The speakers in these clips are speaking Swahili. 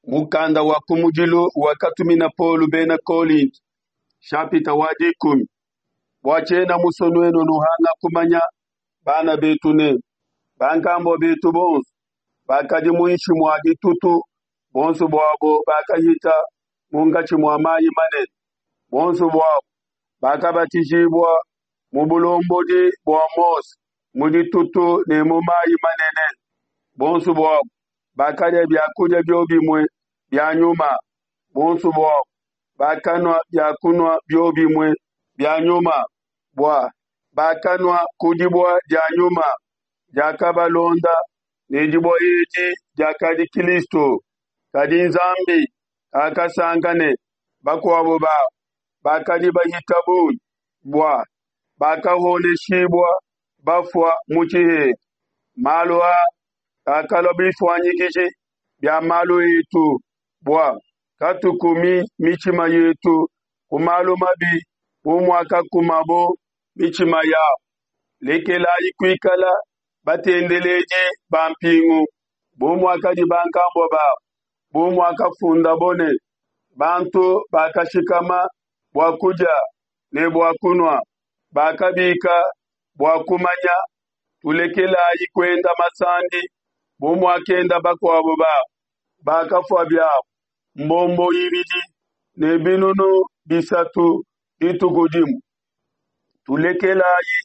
Mukanda wa kumujilu wakatumina Polu bena Kolinti. Shapita wajikumi. Wachena musonweno nuhanga kumanya bana betune. Bankambo betu bonsu. Bakadi muishi mwagi tutu. Bonsu bwabo bakahita mungachi mwamayi manene. Bonsu bwabo bakabatijibwa mubulombodi bwa Mose. Mudi tutu ne mumayi manene. Bonsu bwabo bakade byakulya byobimwe byanyuma. Bonsu bwabo bakanwa byakunwa byobimwe byanyuma. Bwa bakanwa kudibwa byanyuma. Jakabalonda nejibwa eti jakadi Kristo. Kadi nzambi akasangane bakwabo ba bakadi bahitabuni bwa bakahoneshibwa bafwa muchihe malwa akalobifwanyikije bya malo yetu bwa katukumi michima yetu kumalo mabi umwaka kumabo michima ya lekela ikwikala batendeleje bampingu bomwaka di bankambo ba bomwaka funda bone bantu bakashikama bwakuja ne bwakunwa bakabika bwakumanya tulekela ikwenda masandi bomwakenda bakwabo ba bakafwa byabo mbombo ibidi ne binunu bisatu itukudimu tulekela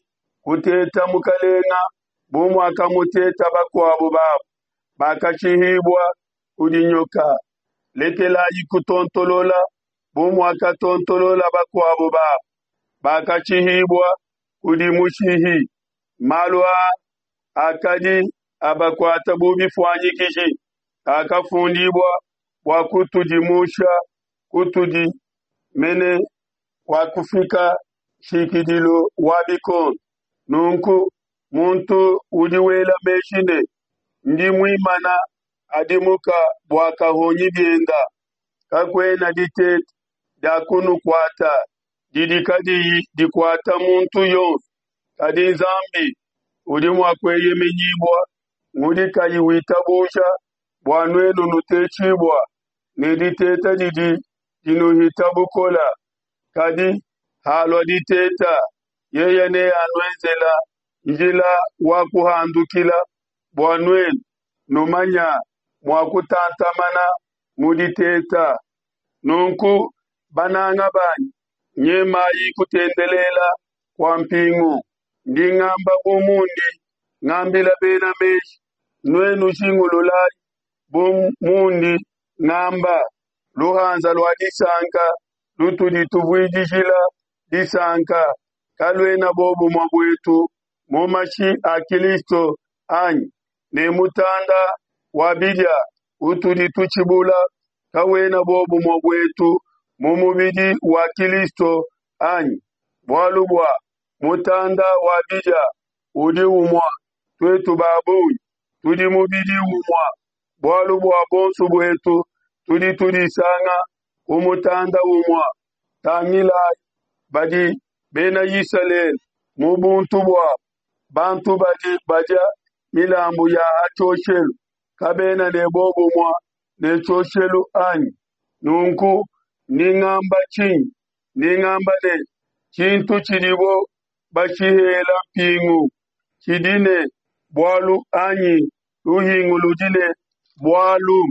kuteta mukalenga bomwaka muteta bakwabo babo bakachihibwa kudinyoka lekela kutontolola bomwaka tontolola bakwabo babo bakachihibwa kudimushihi malwa akadi abakwata bubifwanyikiji akafundibwa wakutudimusha kutudi mene wakufika shikidilo wabikon nunku muntu udiwela meshine ndi mwimana adimuka bwakahonyi byenda kakwena ditet dakunu kwata didikadi dikwata muntu yonse kadi nzambi udimwakweye menyibwa ngudikayi witabusha bwanwenu nutechibwa nediteta didi dinuhitabukola kadi halwa diteta yeye ne anwenzela njila wakuhandukila bwanwenu numanya mwakutantamana muditeta nunku bananga banyi nyemayi kutendelela kwa mpingu ndi ngamba bumundi ngambila bena meshi nwenu shingululai bumundi ngamba luhanza lwa disanka lutudi tuvwijishila disanka kalwena bobu mwabwetu mumashi a Kristo anyi ne mutanda wabidya utudi tuchibula kawena bobu mwabwetu mumubidi wa Kristo anyi bwalubwa mutanda wabidya udi umwa twetu babuyi tudi mubidi umwa bwalubwa bonsu bwetu tudi sanga umutanda umwa tamila badi bena Israel mubuntu bwa bantu badi baja milambu ya achoshelu kabena ne bobu mwa ne choshelu anyi nunku ningamba chinyi ningamba ne chintu chilibo bashihela pingu chidine bwalu anyi luhingu ludile bwalu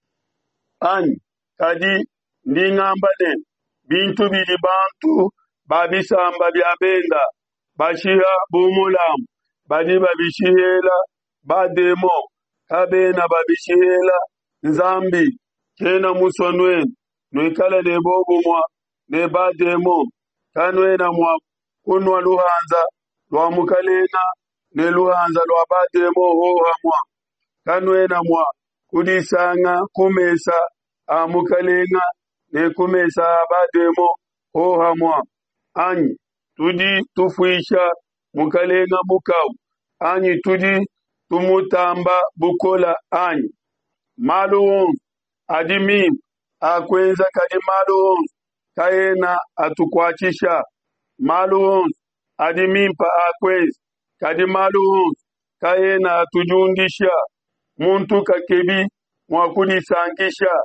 anyi kadi ningamba ne bintu bili bantu babisamba byabenda bashiha bumulamu badi babishihela bademo kabena babishihela nzambi kena musonweni nwikala ne bobu mwa ne bademo kanwena mwa kunwa luhanza lwa mukalena ne luhanza lwa bademo hoha mwa kanwena mwa kudisanga kumesa amukalenga ne kumesa bademo hoha mwa anyi tudi tufuisha mukalenga bukau anyi tudi tumutamba bukola anyi malu adimim akwenza kadi malu kaena atukwachisha malu adimimpa akwenza kadi malu kaena atujundisha muntu kakebi mwakudisangisha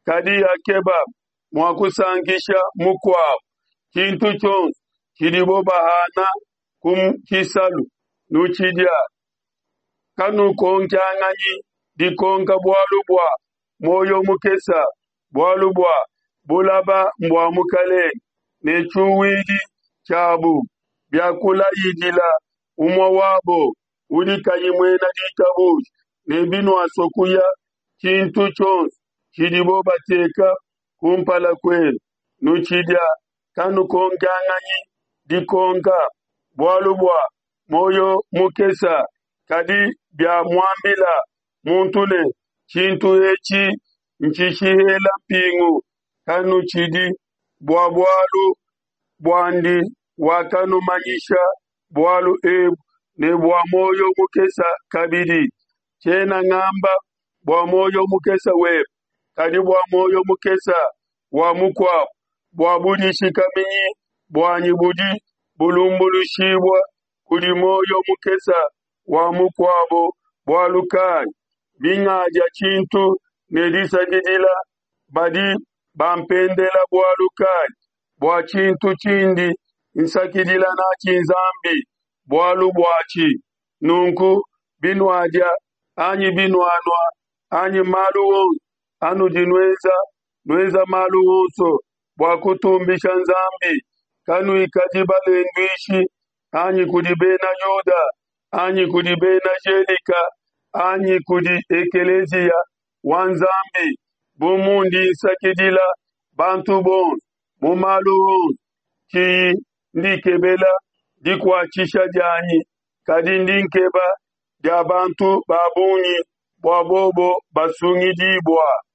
kadi akeba mwakusangisha mukwabo kintu chonse kilibo bahana kisalu nuchidya kanu konkyang'anyi dikonka bwalu bwa moyo mukesa bwalu bwa bulaba mbwa mukaleni nechuwili chabu byakula yidila umwa wabo ulikayimwena ditabuji nebinu asokuya kintu chonse kilibo bateka kumpala kwenu nuchidya kanu konkyang'anyi dikonka bwalu bwa moyo mukesa kadi bya mwambila muntule kintu echi nchishihela pingu kanu chidi bwa bwalu bwandi wakanu manyisha bwalu ebu ne bwa moyo mukesa kabidi chena ngamba bwa moyo mukesa webu kadi bwa moyo mukesa wa mukwa bwa budishi kaminyi bwa nyibudi bulumbulushibwa kuli moyo mukesa wa mukwabo bwa lukani bingaja chintu nelisa didila badi bampendela bwa lukani bwa chintu chindi nsakidila na chinzambi bwalu bwachi nunku binwaja anyi binwanwa anyi malu anu dinweza malu uso bwa kutumbisha nzambi kanu ikajibalendwishi anyi kudibena Yuda anyi kudibena Jelika anyi kudi ekelezia wanzambi bumundi sakidila bantu bon mumalu ki ndikebela dikwachisha janyi kadi ndinkeba dia bantu babunyi bwabobo basungi dibwa